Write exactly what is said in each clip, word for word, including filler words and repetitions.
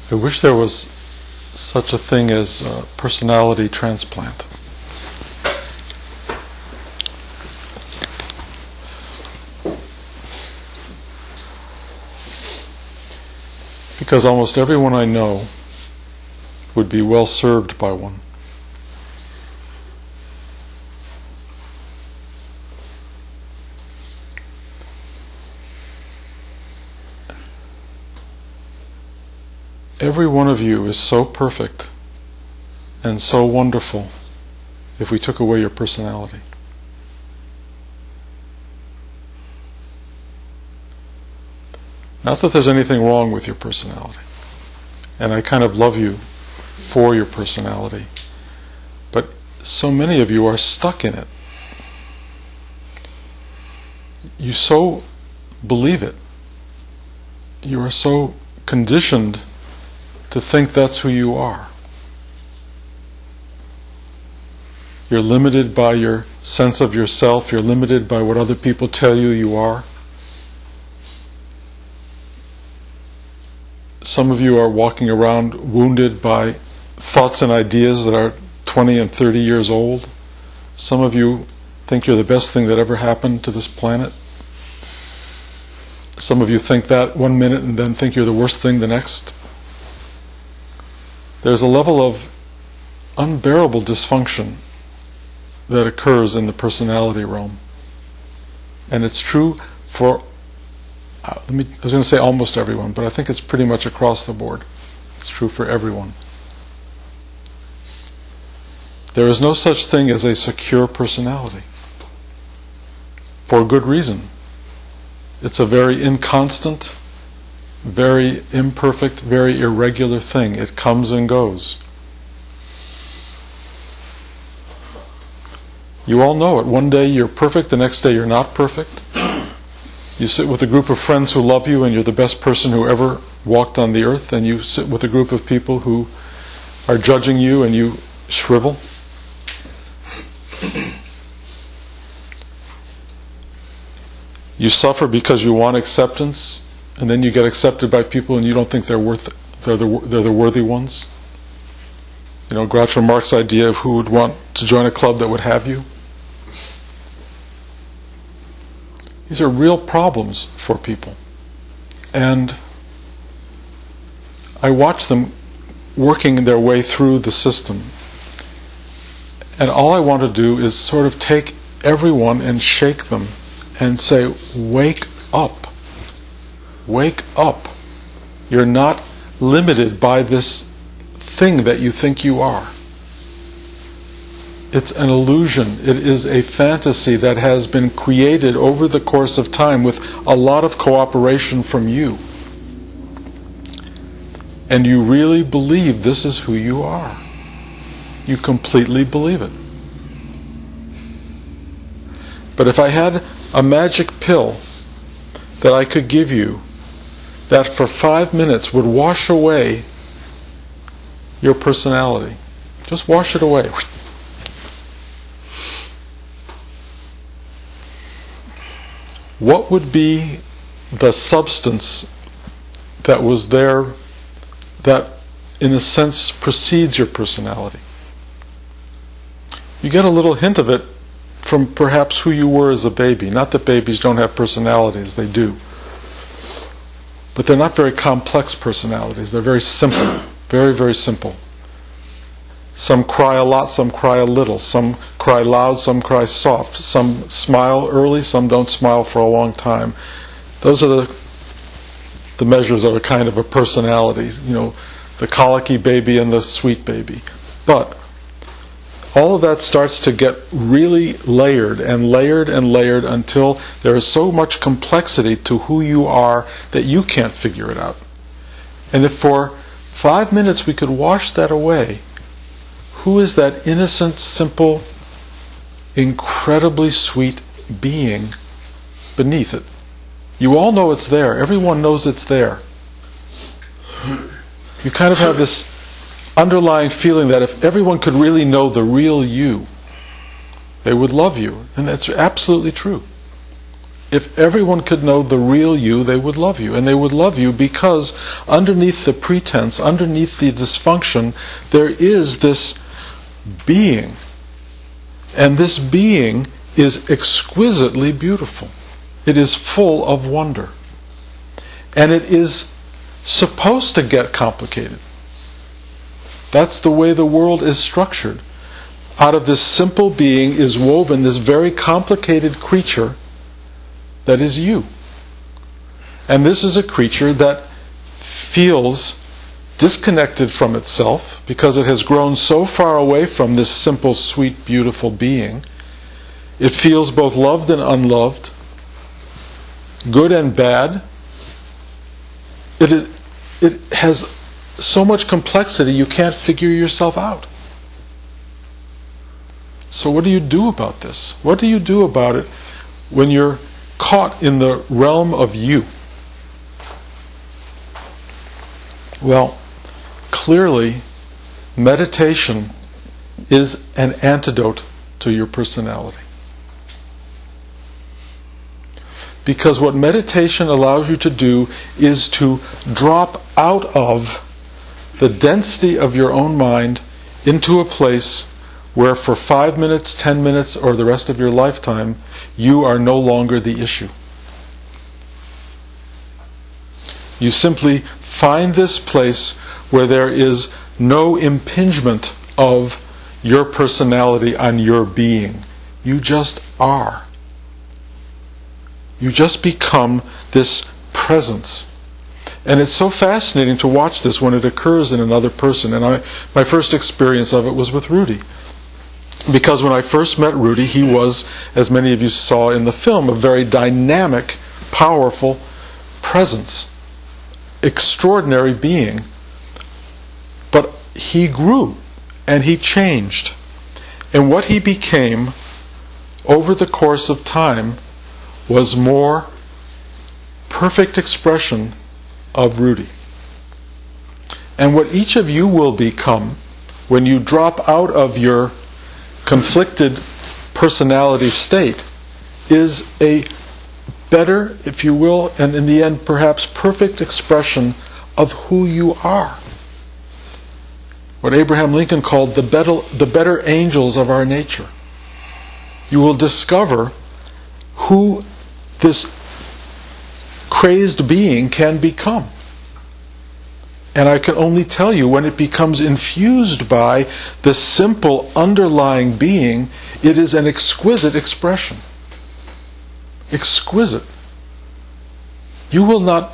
I wish there was such a thing as a personality transplant. Because almost everyone I know would be well served by one. Every one of you is so perfect and so wonderful if we took away your personality. Not that there's anything wrong with your personality, and I kind of love you for your personality, but so many of you are stuck in it. You so believe it. You are so conditioned to think that's who you are. You're limited by your sense of yourself. You're limited by what other people tell you you are. Some of you are walking around wounded by thoughts and ideas that are twenty and thirty years old. Some of you think you're the best thing that ever happened to this planet. Some of you think that one minute and then think you're the worst thing the next. There's a level of unbearable dysfunction that occurs in the personality realm. And it's true for, uh, let me, I was going to say almost everyone, but I think it's pretty much across the board. It's true for everyone. There is no such thing as a secure personality. For good reason. It's a very inconstant, very imperfect, very irregular thing. It comes and goes. You all know it. One day you're perfect, the next day you're not perfect. You sit with a group of friends who love you and you're the best person who ever walked on the earth, and you sit with a group of people who are judging you and you shrivel. You suffer because you want acceptance, and then you get accepted by people and you don't think they're worth it. They're the, they're the worthy ones. You know, Groucho Marx's idea of who would want to join a club that would have you. These are real problems for people. And I watch them working their way through the system. And all I want to do is sort of take everyone and shake them and say, wake up. Wake up. You're not limited by this thing that you think you are. It's an illusion. It is a fantasy that has been created over the course of time with a lot of cooperation from you. And you really believe this is who you are. You completely believe it. But if I had a magic pill that I could give you that for five minutes would wash away your personality, just wash it away. What would be the substance that was there that in a sense precedes your personality? You get a little hint of it from perhaps who you were as a baby. Not that babies don't have personalities, they do. But they're not very complex personalities. They're very simple. Very, very simple. Some cry a lot, some cry a little. Some cry loud, some cry soft. Some smile early, some don't smile for a long time. Those are the the measures of a kind of a personality. You know, the colicky baby and the sweet baby. But all of that starts to get really layered and layered and layered until there is so much complexity to who you are that you can't figure it out. And if for five minutes we could wash that away, who is that innocent, simple, incredibly sweet being beneath it? You all know it's there. Everyone knows it's there. You kind of have this underlying feeling that if everyone could really know the real you, they would love you. And that's absolutely true. If everyone could know the real you, they would love you. And they would love you because underneath the pretense, underneath the dysfunction, there is this being. And this being is exquisitely beautiful. It is full of wonder. And it is supposed to get complicated. That's the way the world is structured. Out of this simple being is woven this very complicated creature that is you. And this is a creature that feels disconnected from itself because it has grown so far away from this simple, sweet, beautiful being. It feels both loved and unloved, good and bad. It is, it has so much complexity you can't figure yourself out. So what do you do about this? What do you do about it when you're caught in the realm of you? Well, clearly, meditation is an antidote to your personality. Because what meditation allows you to do is to drop out of the density of your own mind into a place where for five minutes, ten minutes, or the rest of your lifetime, you are no longer the issue. You simply find this place where there is no impingement of your personality on your being. You just are. You just become this presence. And it's so fascinating to watch this when it occurs in another person. And I, my first experience of it was with Rudy. Because when I first met Rudy, he was, as many of you saw in the film, a very dynamic, powerful presence. Extraordinary being. But he grew and he changed. And what he became over the course of time was more perfect expression of Rudy. And what each of you will become when you drop out of your conflicted personality state is a better, if you will, and in the end perhaps perfect expression of who you are. What Abraham Lincoln called the better, the better angels of our nature. You will discover who this crazed being can become. And I can only tell you, when it becomes infused by the simple underlying being, it is an exquisite expression. Exquisite. You will not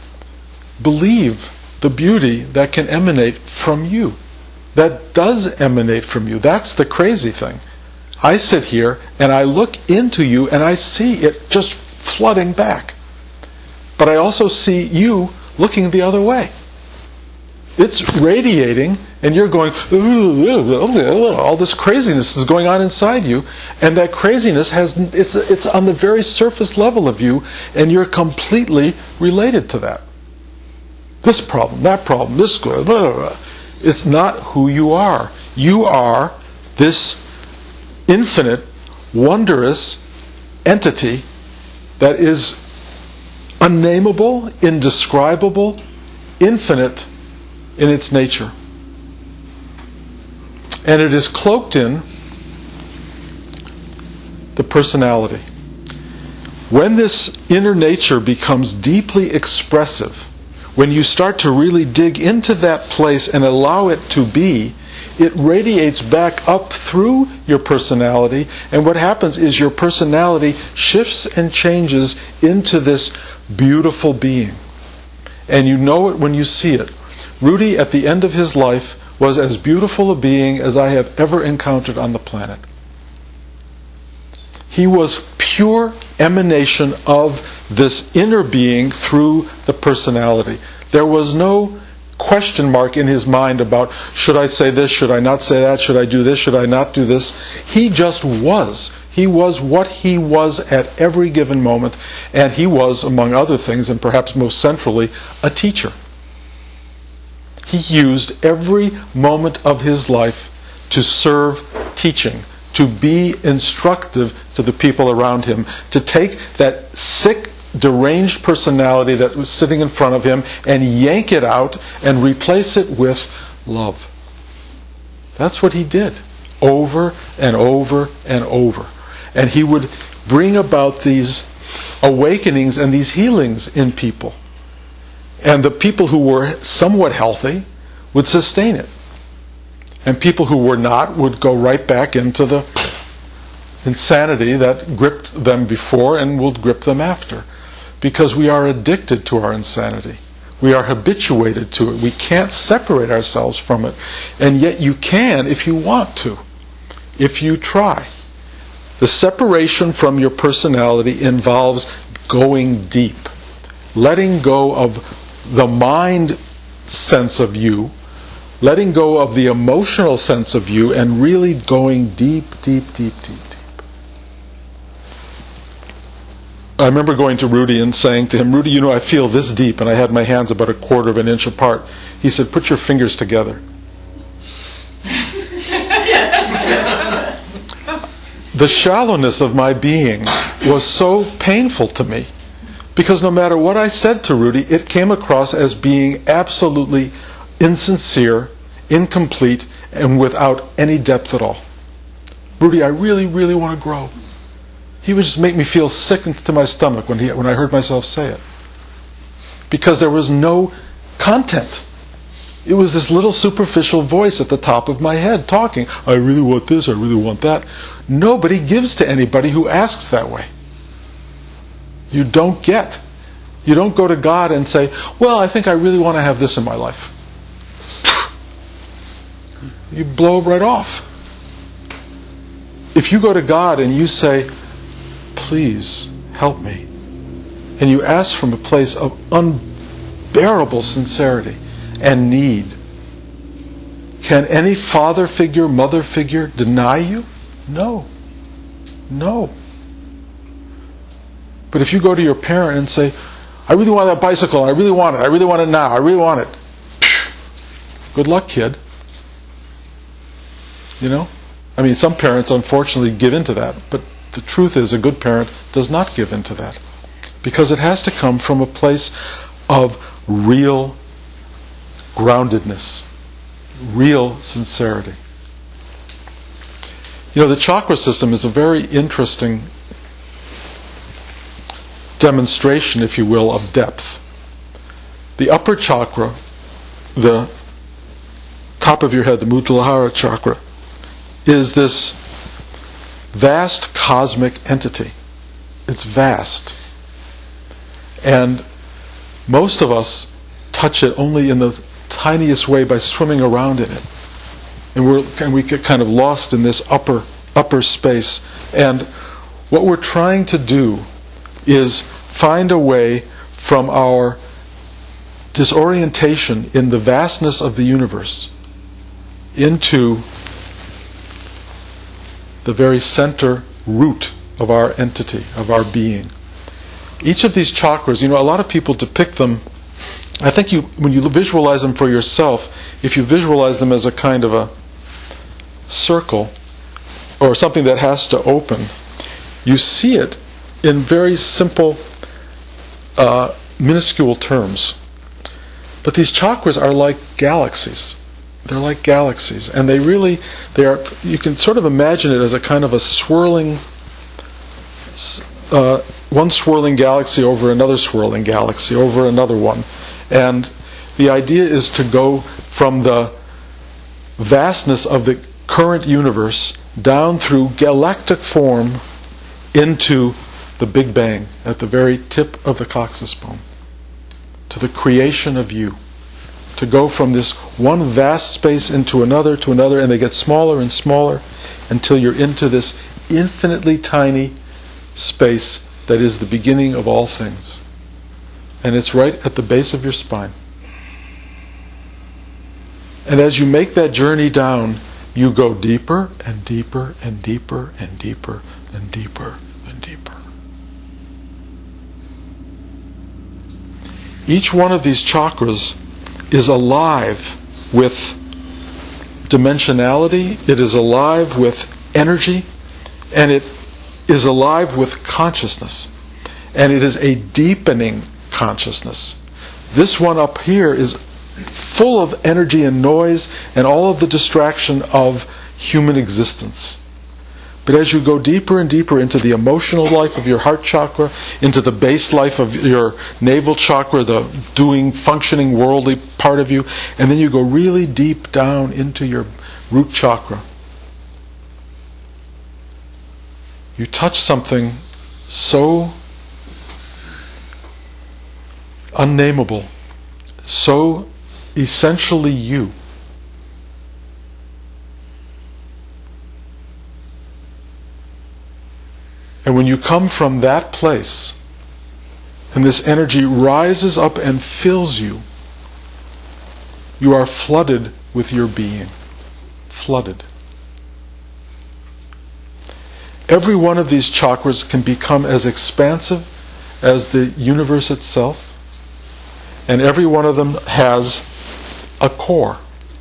believe the beauty that can emanate from you. That does emanate from you. That's the crazy thing. I sit here and I look into you and I see it just flooding back. But I also see you looking the other way. It's radiating and you're going, all this craziness is going on inside you, and that craziness has it's it's on the very surface level of you, and you're completely related to that. This problem, that problem, this blah, blah, blah. It's not who you are. You are this infinite, wondrous entity that is unnameable, indescribable, infinite in its nature. And it is cloaked in the personality. When this inner nature becomes deeply expressive, when you start to really dig into that place and allow it to be, it radiates back up through your personality, and what happens is your personality shifts and changes into this beautiful being. And you know it when you see it. Rudy, at the end of his life, was as beautiful a being as I have ever encountered on the planet. He was pure emanation of this inner being through the personality. There was no question mark in his mind about, should I say this, should I not say that, should I do this, should I not do this. He just was. He was what he was at every given moment, and he was, among other things, and perhaps most centrally, a teacher. He used every moment of his life to serve teaching, to be instructive to the people around him, to take that sick, deranged personality that was sitting in front of him and yank it out and replace it with love. That's what he did, over and over and over. And he would bring about these awakenings and these healings in people. And the people who were somewhat healthy would sustain it. And people who were not would go right back into the insanity that gripped them before and will grip them after. Because we are addicted to our insanity. We are habituated to it. We can't separate ourselves from it. And yet you can if you want to, if you try. The separation from your personality involves going deep, letting go of the mind sense of you, letting go of the emotional sense of you, and really going deep, deep, deep, deep, deep. I remember going to Rudy and saying to him, Rudy, you know, I feel this deep, and I had my hands about a quarter of an inch apart. He said, put your fingers together. The shallowness of my being was so painful to me, because no matter what I said to Rudy, it came across as being absolutely insincere, incomplete, and without any depth at all. Rudy, I really, really want to grow. He would just make me feel sick to my stomach when he when I heard myself say it. Because there was no content. It was this little superficial voice at the top of my head talking. I really want this, I really want that. Nobody gives to anybody who asks that way. You don't get. You don't go to God and say, well, I think I really want to have this in my life. You blow right off. If you go to God and you say, please help me, and you ask from a place of unbearable sincerity and need, can any father figure, mother figure deny you? No. No. But if you go to your parent and say, I really want that bicycle, I really want it, I really want it now, I really want it. Good luck, kid. You know? I mean, some parents unfortunately give into that, but the truth is a good parent does not give into that. Because it has to come from a place of real groundedness, real sincerity. You know, the chakra system is a very interesting demonstration, if you will, of depth. The upper chakra, the top of your head, the Muladhara chakra, is this vast cosmic entity. It's vast. And most of us touch it only in the tiniest way by swimming around in it. And we're and we get kind of lost in this upper upper space. And what we're trying to do is find a way from our disorientation in the vastness of the universe into the very center root of our entity, of our being. Each of these chakras, you know, a lot of people depict them, I think you, when you visualize them for yourself, if you visualize them as a kind of a circle, or something that has to open, you see it in very simple, uh, minuscule terms. But these chakras are like galaxies. They're like galaxies, and they really, they are. You can sort of imagine it as a kind of a swirling, uh, one swirling galaxy over another swirling galaxy over another one, and the idea is to go from the vastness of the current universe down through galactic form into the Big Bang at the very tip of the coccyx bone, to the creation of you. To go from this one vast space into another to another, and they get smaller and smaller until you're into this infinitely tiny space that is the beginning of all things. And it's right at the base of your spine. And as you make that journey down, you go deeper and deeper and deeper and deeper and deeper and deeper. Each one of these chakras is alive with dimensionality. It is alive with energy, and it is alive with consciousness. And it is a deepening consciousness. This one up here is full of energy and noise and all of the distraction of human existence. But as you go deeper and deeper into the emotional life of your heart chakra, into the base life of your navel chakra, the doing, functioning, worldly part of you, and then you go really deep down into your root chakra, you touch something so unnameable, so essentially you. And when you come from that place, and this energy rises up and fills you, you are flooded with your being. Flooded. Every one of these chakras can become as expansive as the universe itself, and every one of them has a core.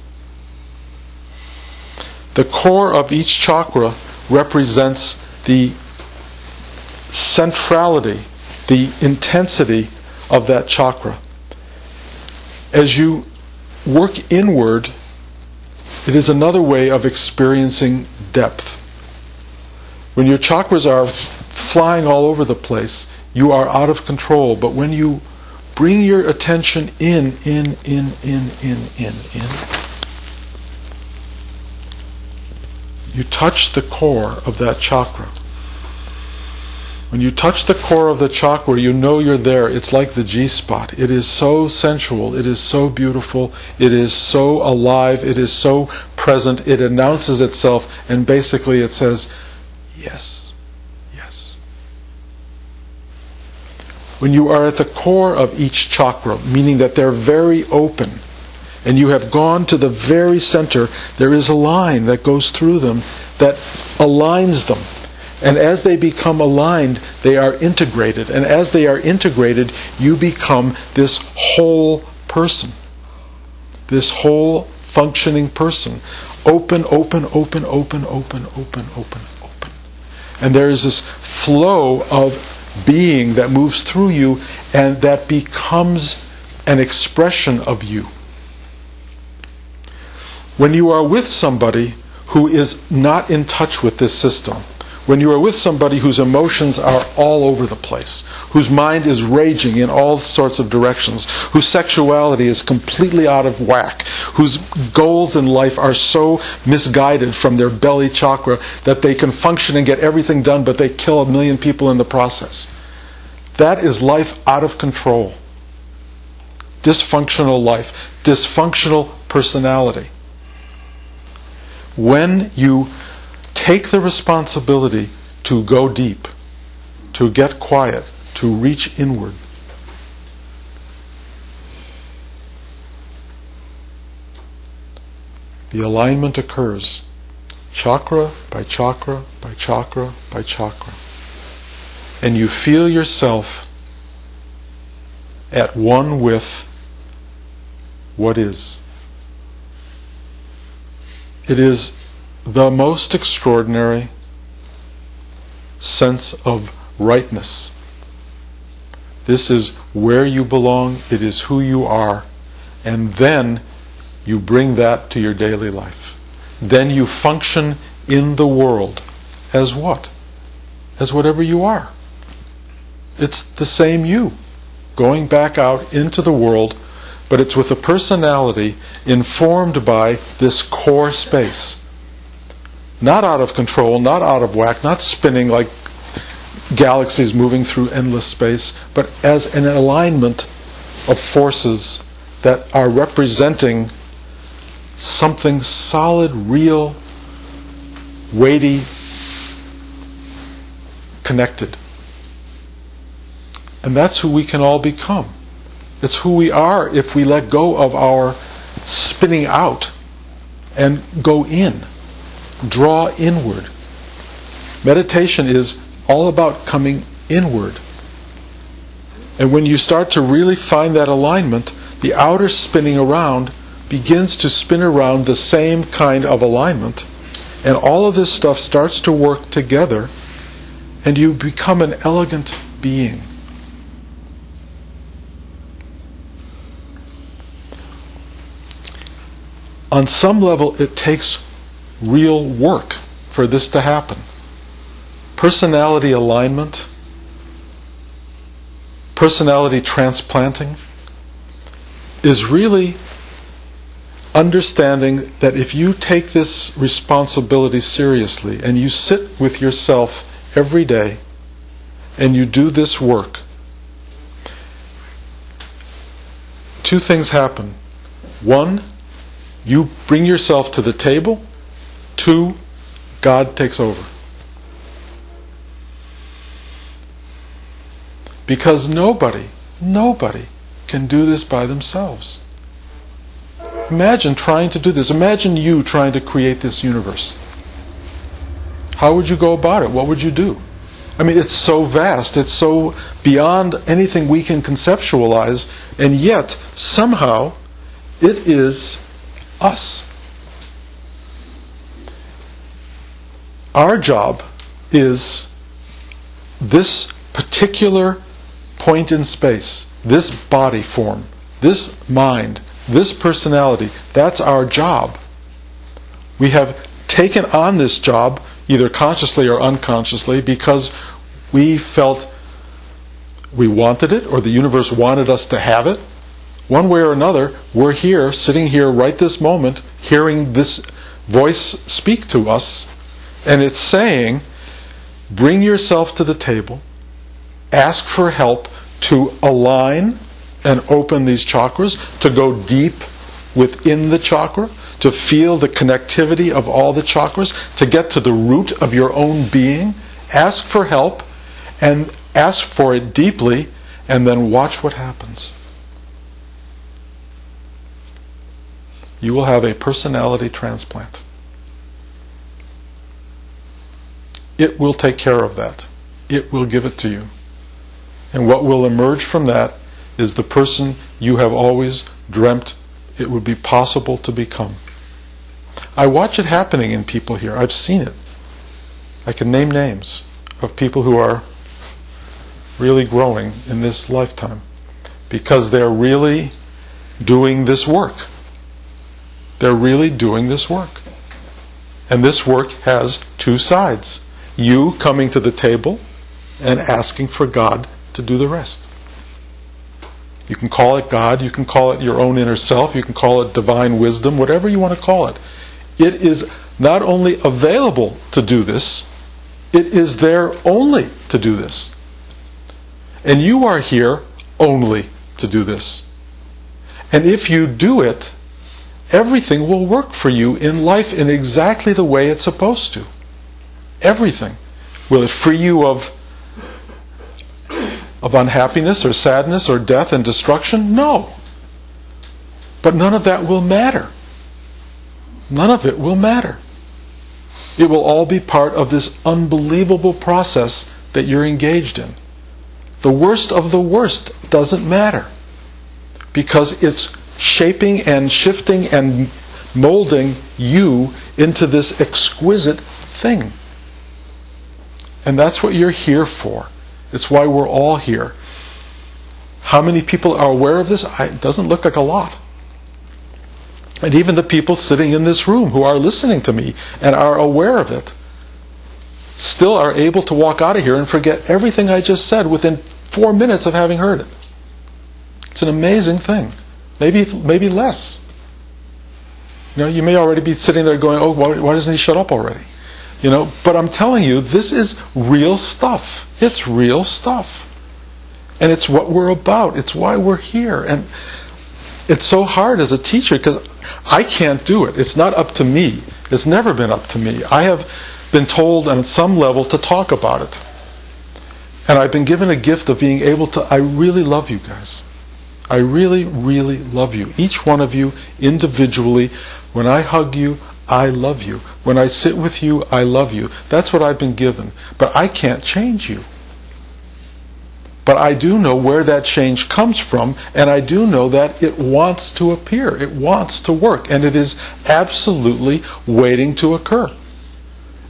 The core of each chakra represents the centrality, the intensity of that chakra. As you work inward, it is another way of experiencing depth. When your chakras are flying all over the place, you are out of control. But when you bring your attention in, in, in, in, in, in, in, you touch the core of that chakra. When you touch the core of the chakra, you know you're there. It's like the G-spot. It is so sensual. It is so beautiful. It is so alive. It is so present. It announces itself, and basically it says, yes, yes. When you are at the core of each chakra, meaning that they're very open, and you have gone to the very center, there is a line that goes through them that aligns them. And as they become aligned, they are integrated. And as they are integrated, you become this whole person. This whole functioning person. Open, open, open, open, open, open, open, open. And there is this flow of being that moves through you, and that becomes an expression of you. When you are with somebody who is not in touch with this system, when you are with somebody whose emotions are all over the place, whose mind is raging in all sorts of directions, whose sexuality is completely out of whack, whose goals in life are so misguided from their belly chakra that they can function and get everything done, but they kill a million people in the process. That is life out of control. Dysfunctional life. Dysfunctional personality. When you take the responsibility to go deep, to get quiet, to reach inward, the alignment occurs, chakra by chakra by chakra by chakra. And you feel yourself at one with what is. It is the most extraordinary sense of rightness. This is where you belong. It is who you are. And then you bring that to your daily life. Then you function in the world as what? As whatever you are. It's the same you, going back out into the world, but it's with a personality informed by this core space. Not out of control, not out of whack, not spinning like galaxies moving through endless space, but as an alignment of forces that are representing something solid, real, weighty, connected. And that's who we can all become. It's who we are if we let go of our spinning out and go in. Draw inward. Meditation is all about coming inward. And when you start to really find that alignment, the outer spinning around begins to spin around the same kind of alignment. And all of this stuff starts to work together, and you become an elegant being. On some level, it takes real work for this to happen. Personality alignment, personality transplanting, is really understanding that if you take this responsibility seriously and you sit with yourself every day and you do this work, two things happen. One, you bring yourself to the table. Two, God takes over. Because nobody, nobody can do this by themselves. Imagine trying to do this. Imagine you trying to create this universe. How would you go about it? What would you do? I mean, it's so vast. It's so beyond anything we can conceptualize. And yet, somehow, it is us. Our job is this particular point in space, this body form, this mind, this personality. That's our job. We have taken on this job, either consciously or unconsciously, because we felt we wanted it, or the universe wanted us to have it. One way or another, we're here, sitting here right this moment, hearing this voice speak to us, and it's saying, bring yourself to the table, ask for help to align and open these chakras, to go deep within the chakra, to feel the connectivity of all the chakras, to get to the root of your own being. Ask for help, and ask for it deeply, and then watch what happens. You will have a personality transplant. It will take care of that. It will give it to you. And what will emerge from that is the person you have always dreamt it would be possible to become. I watch it happening in people here. I've seen it. I can name names of people who are really growing in this lifetime because they're really doing this work. They're really doing this work. And this work has two sides. You coming to the table and asking for God to do the rest. You can call it God, you can call it your own inner self, you can call it divine wisdom, whatever you want to call it. It is not only available to do this, it is there only to do this. And you are here only to do this. And if you do it, everything will work for you in life in exactly the way it's supposed to. Everything. Will it free you of of unhappiness or sadness or death and destruction? No. But none of that will matter. None of it will matter. It will all be part of this unbelievable process that you're engaged in. The worst of the worst doesn't matter, because it's shaping and shifting and molding you into this exquisite thing. And that's what you're here for. It's why we're all here. How many people are aware of this? I, it doesn't look like a lot. And even the people sitting in this room who are listening to me and are aware of it still are able to walk out of here and forget everything I just said within four minutes of having heard it. It's an amazing thing. Maybe maybe less. You know, you may already be sitting there going, oh, why, why doesn't he shut up already? You know, but I'm telling you, this is real stuff. It's real stuff. And it's what we're about. It's why we're here. And it's so hard as a teacher because I can't do it. It's not up to me. It's never been up to me. I have been told on some level to talk about it. And I've been given a gift of being able to, I really love you guys. I really, really love you. Each one of you individually. When I hug you, I love you. When I sit with you, I love you. That's what I've been given. But I can't change you. But I do know where that change comes from, and I do know that it wants to appear. It wants to work, and it is absolutely waiting to occur.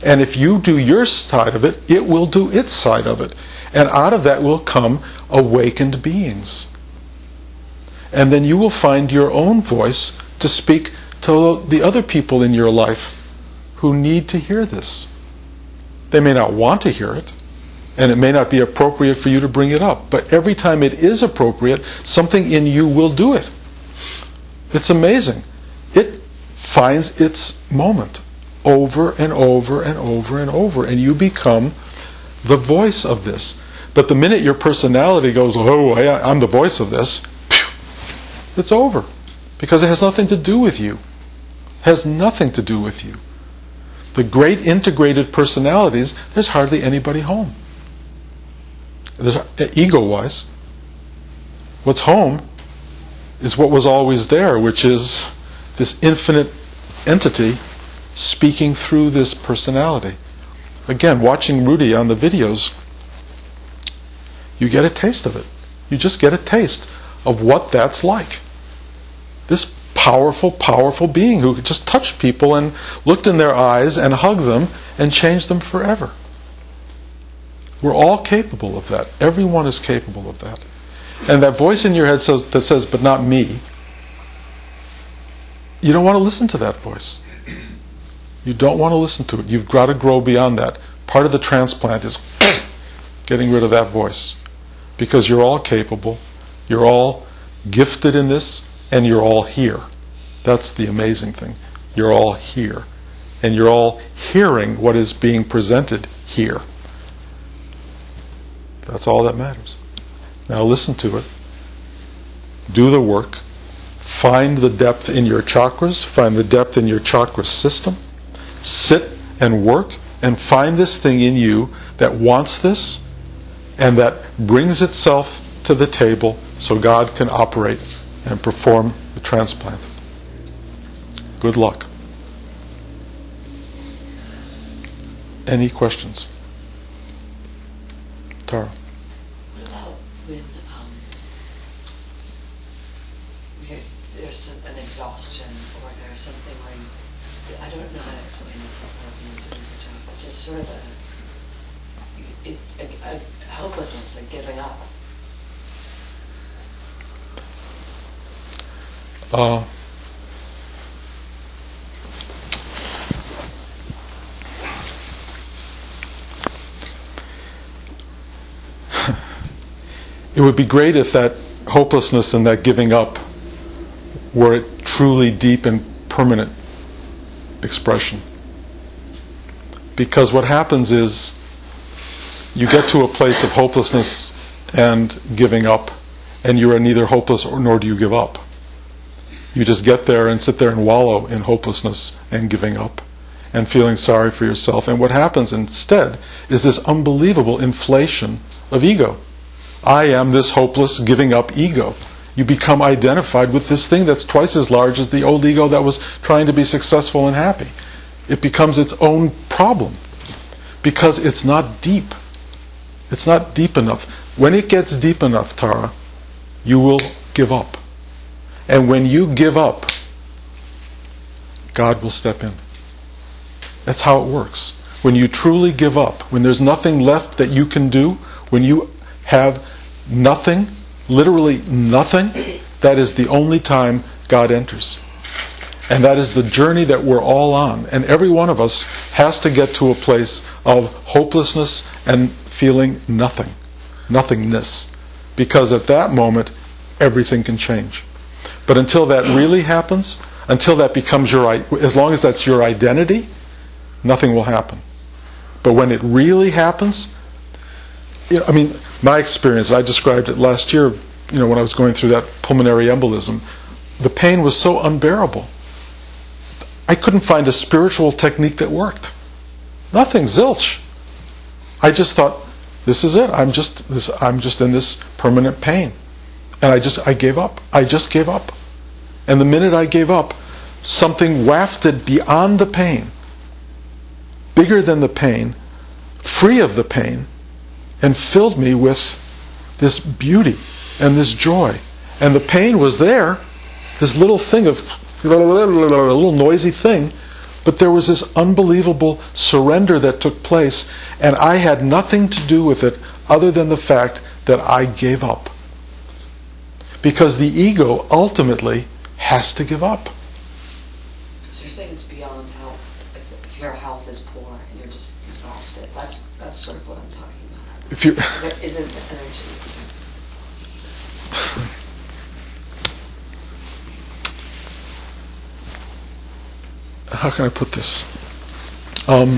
And if you do your side of it, it will do its side of it. And out of that will come awakened beings. And then you will find your own voice to speak to the other people in your life who need to hear this. They may not want to hear it, and it may not be appropriate for you to bring it up. But every time it is appropriate, something in you will do it. It's amazing. It finds its moment over and over and over and over, and you become the voice of this. But the minute your personality goes, oh, I, I'm the voice of this, phew, it's over. Because it has nothing to do with you. It has nothing to do with you. The great integrated personalities, there's hardly anybody home. There's, ego-wise. What's home is what was always there, which is this infinite entity speaking through this personality. Again, watching Rudy on the videos, you get a taste of it. You just get a taste of what that's like. This powerful, powerful being who could just touch people and looked in their eyes and hugged them and changed them forever. We're all capable of that. Everyone is capable of that. And that voice in your head says, that says, but not me, you don't want to listen to that voice. You don't want to listen to it. You've got to grow beyond that. Part of the transplant is getting rid of that voice. Because you're all capable, you're all gifted in this, and you're all here. That's the amazing thing. You're all here. And you're all hearing what is being presented here. That's all that matters. Now listen to it. Do the work. Find the depth in your chakras. Find the depth in your chakra system. Sit and work and find this thing in you that wants this and that brings itself to the table so God can operate and perform the transplant. Good luck. Any questions? Tara. What about when um, you, there's an exhaustion or there's something where you, I don't know how to explain it before you do the job, but just sort of a, it, a, a hopelessness, like giving up. Uh, it would be great if that hopelessness and that giving up were a truly deep and permanent expression. Because what happens is you get to a place of hopelessness and giving up, and you are neither hopeless or nor do you give up. You just get there and sit there and wallow in hopelessness and giving up and feeling sorry for yourself. And what happens instead is this unbelievable inflation of ego. I am this hopeless, giving up ego. You become identified with this thing that's twice as large as the old ego that was trying to be successful and happy. It becomes its own problem because it's not deep. It's not deep enough. When it gets deep enough, Tara, you will give up. And when you give up, God will step in. That's how it works. When you truly give up, when there's nothing left that you can do, when you have nothing, literally nothing, that is the only time God enters. And that is the journey that we're all on. And every one of us has to get to a place of hopelessness and feeling nothing. Nothingness. Because at that moment, everything can change. But until that really happens, until that becomes your, as long as that's your identity, nothing will happen. But when it really happens, you know, I mean, my experience, I described it last year, you know, when I was going through that pulmonary embolism, the pain was so unbearable. I couldn't find a spiritual technique that worked. Nothing, zilch. I just thought, this is it. I'm just this. I'm just in this permanent pain, and I just I gave up. I just gave up. And the minute I gave up, something wafted beyond the pain, bigger than the pain, free of the pain, and filled me with this beauty and this joy. And the pain was there, this little thing of, a little noisy thing, But there was this unbelievable surrender that took place, and I had nothing to do with it other than the fact that I gave up. Because the ego ultimately has to give up. So you're saying it's beyond health. If, if your health is poor and you're just exhausted, that's that's sort of what I'm talking about. If you There isn't the energy. How can I put this? Um,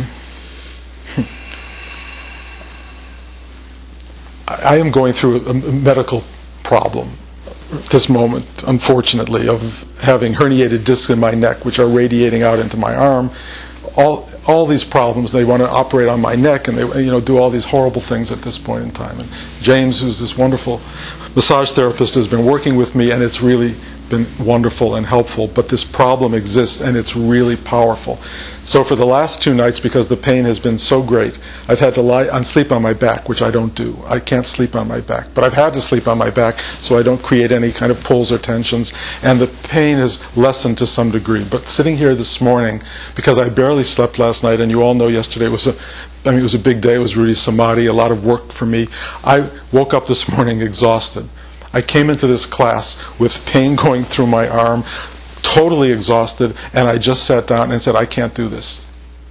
I, I am going through a, a medical problem at this moment, unfortunately, of having herniated discs in my neck, which are radiating out into my arm. All all these problems. They want to operate on my neck, and they you know do all these horrible things at this point in time. And James, who's this wonderful massage therapist, has been working with me, and it's really been wonderful and helpful, but this problem exists and it's really powerful. So for the last two nights, because the pain has been so great, I've had to lie and sleep on my back, which I don't do. I can't sleep on my back, but I've had to sleep on my back so I don't create any kind of pulls or tensions, and the pain has lessened to some degree. But sitting here this morning, because I barely slept last night, and you all know yesterday was a I mean, it was a big day. It was Rudy's Samadhi, a lot of work for me. I woke up this morning exhausted. I came into this class with pain going through my arm, totally exhausted, and I just sat down and said, I can't do this.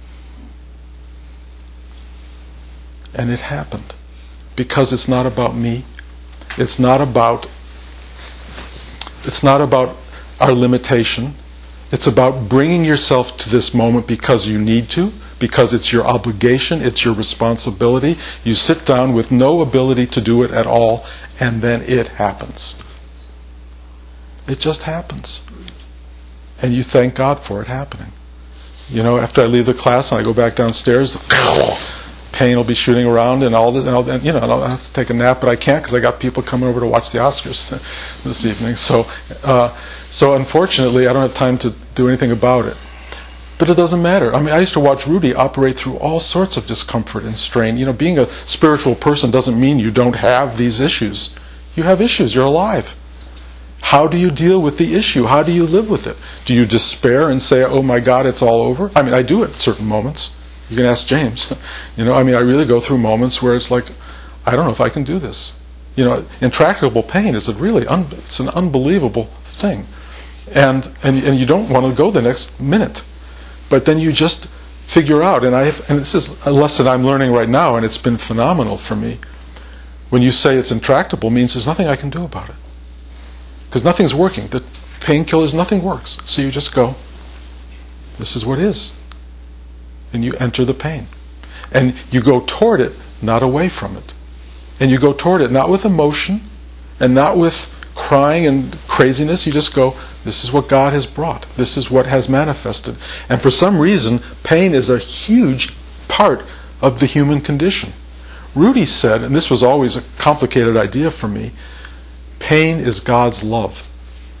And it happened. Because it's not about me. It's not about it's not about our limitation. It's about bringing yourself to this moment because you need to, because it's your obligation, it's your responsibility. You sit down with no ability to do it at all, and then it happens. It just happens. And you thank God for it happening. You know, after I leave the class and I go back downstairs, pain will be shooting around and all this, and, I'll, and you know, and I'll have to take a nap, but I can't because I got people coming over to watch the Oscars this evening. So, uh, so unfortunately, I don't have time to do anything about it. But it doesn't matter. I mean, I used to watch Rudy operate through all sorts of discomfort and strain. You know, being a spiritual person doesn't mean you don't have these issues. You have issues. You're alive. How do you deal with the issue? How do you live with it? Do you despair and say, oh my God, it's all over? I mean, I do at certain moments. You can ask James. You know, I mean, I really go through moments where it's like, I don't know if I can do this. You know, intractable pain is a really, un- it's an unbelievable thing. And, and, and you don't want to go the next minute. But then you just figure out, and I have, and this is a lesson I'm learning right now, and it's been phenomenal for me. When you say it's intractable, means there's nothing I can do about it. Because nothing's working. The painkillers, nothing works. So you just go, this is what is. And you enter the pain. And you go toward it, not away from it. And you go toward it not with emotion, and not with crying and craziness. You just go, this is what God has brought. This is what has manifested. And for some reason, pain is a huge part of the human condition. Rudy said, and this was always a complicated idea for me, pain is God's love.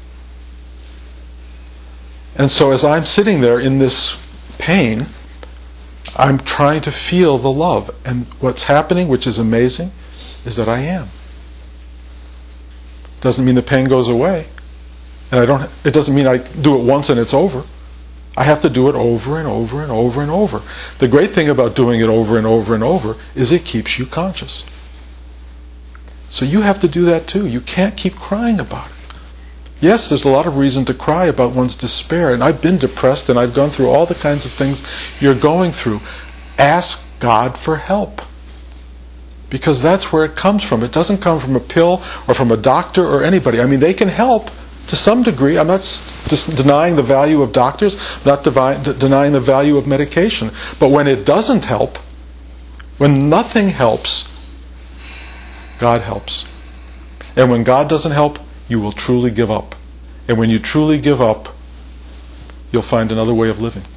And so as I'm sitting there in this pain, I'm trying to feel the love. And what's happening, which is amazing, is that I am. Doesn't mean the pain goes away. And I don't. It doesn't mean I do it once and it's over. I have to do it over and over and over and over. The great thing about doing it over and over and over is it keeps you conscious. So you have to do that too. You can't keep crying about it. Yes, there's a lot of reason to cry about one's despair, and I've been depressed and I've gone through all the kinds of things you're going through. Ask God for help. Because that's where it comes from. It doesn't come from a pill or from a doctor or anybody. I mean, they can help to some degree. I'm not s- denying the value of doctors, not devi- d- denying the value of medication. But when it doesn't help, when nothing helps, God helps. And when God doesn't help, you will truly give up. And when you truly give up, you'll find another way of living.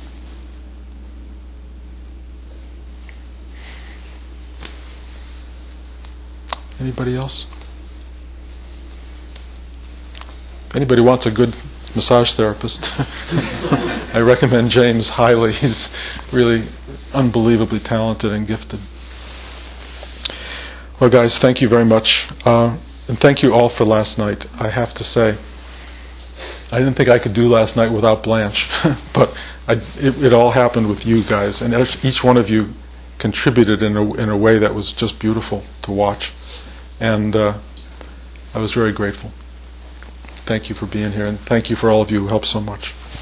Anybody else? If anybody wants a good massage therapist, I recommend James highly. He's really unbelievably talented and gifted. Well, guys, thank you very much. Uh, and thank you all for last night. I have to say, I didn't think I could do last night without Blanche, but I, it, it all happened with you guys, and each one of you contributed in a, in a way that was just beautiful to watch, and uh, I was very grateful. Thank you for being here, and thank you for all of you who helped so much.